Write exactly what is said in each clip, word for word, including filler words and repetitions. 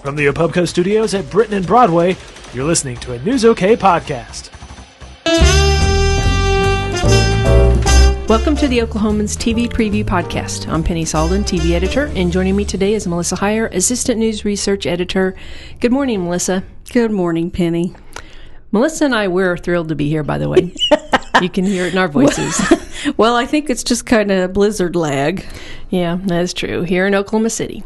From the Opubco studios at Britain and Broadway, you're listening to a News OK podcast. Welcome to the Oklahomans T V Preview Podcast. I'm Penny Salden, T V editor, and joining me today is Melissa Heyer, Assistant News Research Editor. Good morning, Melissa. Good morning, Penny. Melissa and I, we're thrilled to be here, by the way. You can hear it in our voices. Well, well I think it's just kind of blizzard lag. Yeah, that's true, here in Oklahoma City.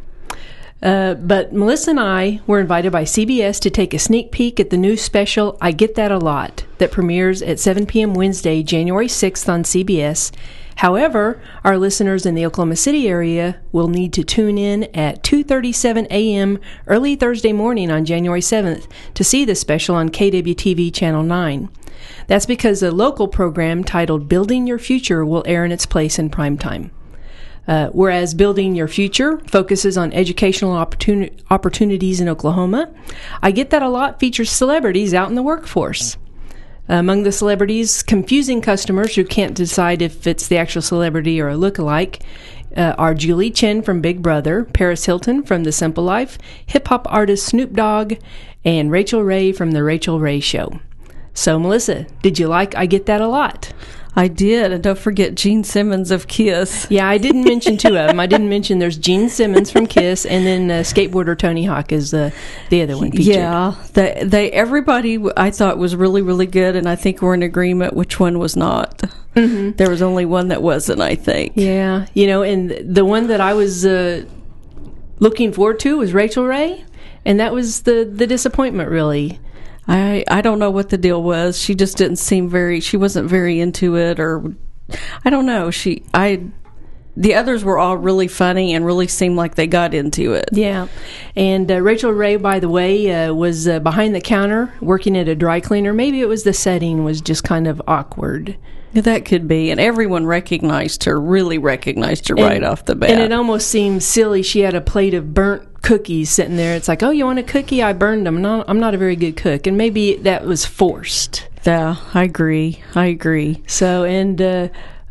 Uh, but Melissa and I were invited by C B S to take a sneak peek at the new special, I Get That A Lot, that premieres at seven p.m. Wednesday, January sixth on C B S. However, our listeners in the Oklahoma City area will need to tune in at two thirty-seven a.m. early Thursday morning on January seventh to see the special on K W T V Channel nine. That's because a local program titled Building Your Future will air in its place in primetime. Uh, whereas Building Your Future focuses on educational opportuni- opportunities in Oklahoma, I Get That A Lot features celebrities out in the workforce. Uh, among the celebrities, confusing customers who can't decide if it's the actual celebrity or a lookalike uh, are Julie Chen from Big Brother, Paris Hilton from The Simple Life, hip-hop artist Snoop Dogg, and Rachel Ray from The Rachel Ray Show. So, Melissa, did you like I Get That A Lot? I did, and don't forget Gene Simmons of KISS. Yeah, I didn't mention two of them. I didn't mention there's Gene Simmons from KISS, and then uh, skateboarder Tony Hawk is uh, the other one featured. Yeah, they, they everybody I thought was really, really good, and I think we're in agreement which one was not. Mm-hmm. There was only one that wasn't, I think. Yeah, you know, and the one that I was uh, looking forward to was Rachel Ray, and that was the, the disappointment, really. I I don't know what the deal was. She just didn't seem very, she wasn't very into it, or I don't know. She, I, the others were all really funny and really seemed like they got into it. Yeah. And uh, Rachel Ray, by the way, uh, was uh, behind the counter working at a dry cleaner. Maybe it was the setting was just kind of awkward. That could be. And everyone recognized her, really recognized her and, right off the bat. And it almost seemed silly. She had a plate of burnt cookies sitting there. It's like, oh, you want a cookie? I burned them. No, I'm not a very good cook. And maybe that was forced. Yeah, I agree. I agree. So, and uh,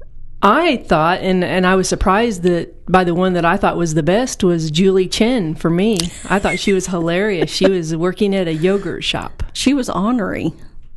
I thought, and, and I was surprised that by the one that I thought was the best was Julie Chen for me. I thought she was hilarious. She was working at a yogurt shop. She was ornery.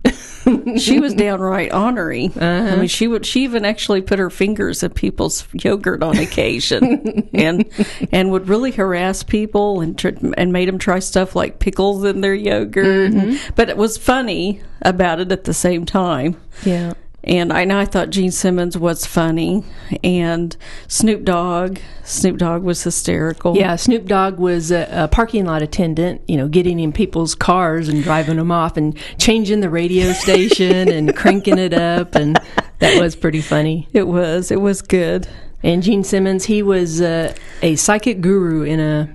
She was downright ornery. Uh-huh. I mean, she would. She even actually put her fingers in people's yogurt on occasion, and and would really harass people and tr- and made them try stuff like pickles in their yogurt. Mm-hmm. But it was funny about it at the same time. Yeah. And I, and I thought Gene Simmons was funny, and Snoop Dogg, Snoop Dogg was hysterical. Yeah, Snoop Dogg was a, a parking lot attendant, you know, getting in people's cars and driving them off and changing the radio station and cranking it up, and that was pretty funny. It was. It was good. And Gene Simmons, he was uh, a psychic guru in a,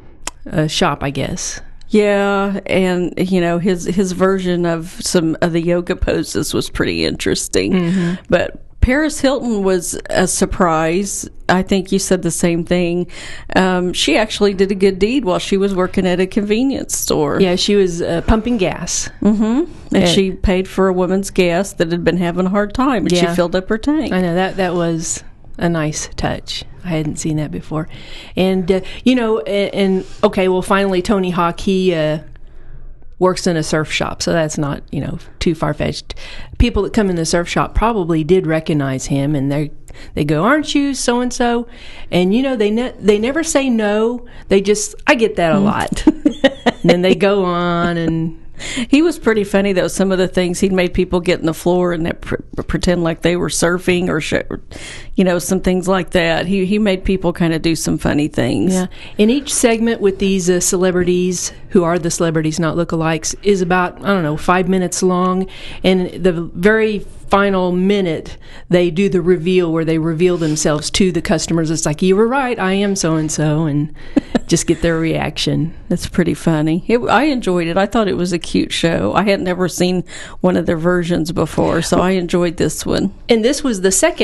a shop, I guess. Yeah, and you know his his version of some of the yoga poses was pretty interesting. Mm-hmm. But Paris Hilton was a surprise. I think you said the same thing. Um, she actually did a good deed while she was working at a convenience store. Yeah, she was uh, pumping gas. Mm-hmm. And, and she paid for a woman's gas that had been having a hard time, and yeah. She filled up her tank. I know, that that was a nice touch. I hadn't seen that before. And, uh, you know, and, and, okay, well, finally, Tony Hawk, he uh, works in a surf shop, so that's not, you know, too far-fetched. People that come in the surf shop probably did recognize him, and they they go, aren't you so-and-so? And, you know, they ne- they never say no. They just, I get that a lot. And then they go on and... He was pretty funny, though. Some of the things he'd made people get on the floor and that pr- pretend like they were surfing, or sh- you know, some things like that. He he made people kind of do some funny things. Yeah. In each segment with these uh, celebrities, who are the celebrities, not lookalikes, is about, I don't know, five minutes long. And the very final minute, they do the reveal where they reveal themselves to the customers. It's like, you were right, I am so-and-so, and just get their reaction. That's pretty funny. It, I enjoyed it. I thought it was a cute show. I had never seen one of their versions before, so I enjoyed this one. And this was the second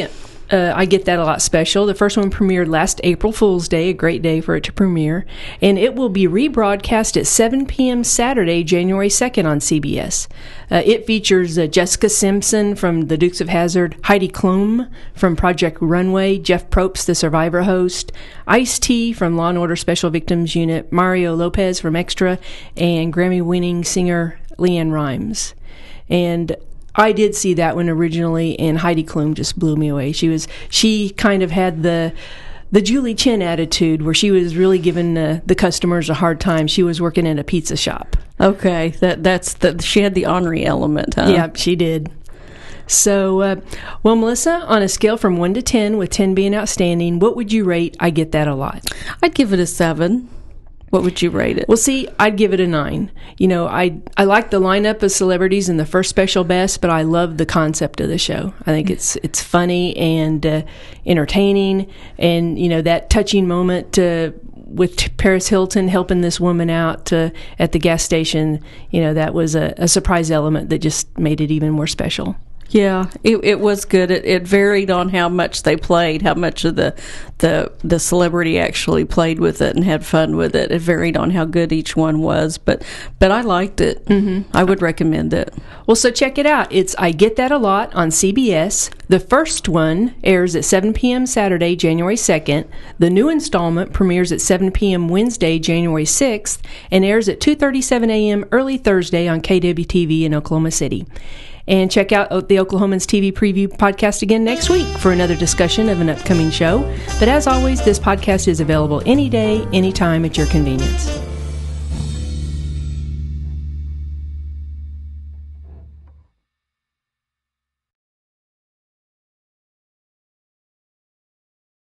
uh, I Get That a Lot special. The first one premiered last April Fool's Day, a great day for it to premiere. And it will be rebroadcast at seven p.m. Saturday, January second on C B S. Uh, it features uh, Jessica Simpson from The Dukes of Hazzard, Heidi Klum from Project Runway, Jeff Probst, the Survivor host, Ice-T from Law and Order Special Victims Unit, Mario Lopez from Extra, and Grammy-winning singer LeAnn Rimes. And I did see that one originally, and Heidi Klum just blew me away. She was she kind of had the the Julie Chen attitude, where she was really giving uh, the customers a hard time. She was working in a pizza shop. Okay, that that's the she had the ornery element, huh? Yeah, she did. So, uh, well, Melissa, on a scale from one to ten, with ten being outstanding, what would you rate I Get That a Lot? I'd give it a seven. What would you rate it? Well, see, I'd give it a nine. You know, I I like the lineup of celebrities in the first special best, but I love the concept of the show. I think it's it's funny and uh, entertaining, and you know that touching moment uh, with Paris Hilton helping this woman out uh, at the gas station. You know, that was a, a surprise element that just made it even more special. Yeah, it, it was good. It, it varied on how much they played, how much of the, the the celebrity actually played with it and had fun with it. It varied on how good each one was, but but I liked it. Mm-hmm. I would recommend it. Well, so check it out. It's I Get That a Lot on C B S. The first one airs at seven p.m. Saturday, January second. The new installment premieres at seven p.m. Wednesday, January sixth, and airs at two thirty-seven a.m. early Thursday on K W T V in Oklahoma City. And check out the Oklahomans T V Preview podcast again next week for another discussion of an upcoming show. But as always, this podcast is available any day, anytime at your convenience.